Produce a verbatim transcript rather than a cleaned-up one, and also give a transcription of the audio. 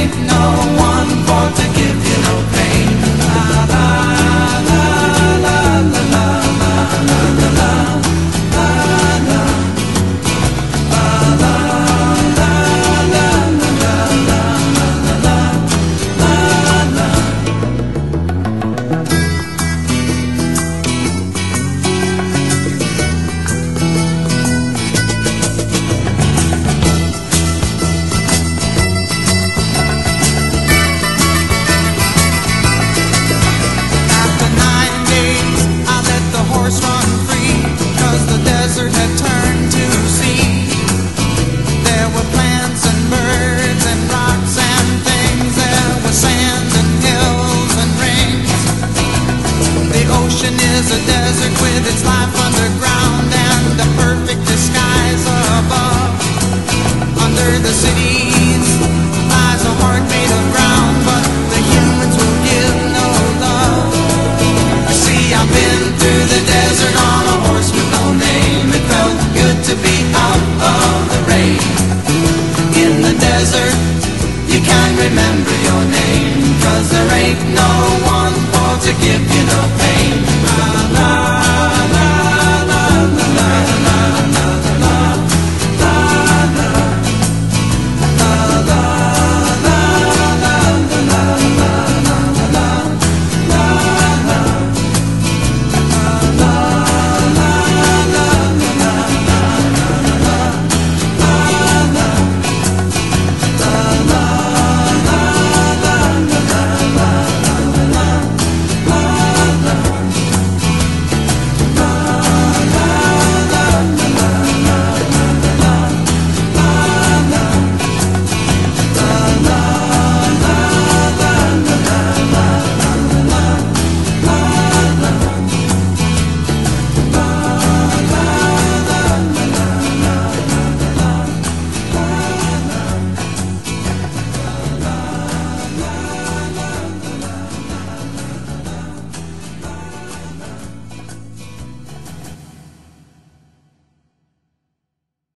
ain't no one for to give you no pain. La la la la la la la la la la la la la la la la la la. Is a desert with its life underground and a perfect disguise above. Under the cities lies a heart made of ground, but the humans will give no love. You see, I've been through the desert on a horse with no name. It felt good to be out of the rain. In the desert, you can't remember your name, 'cause there ain't no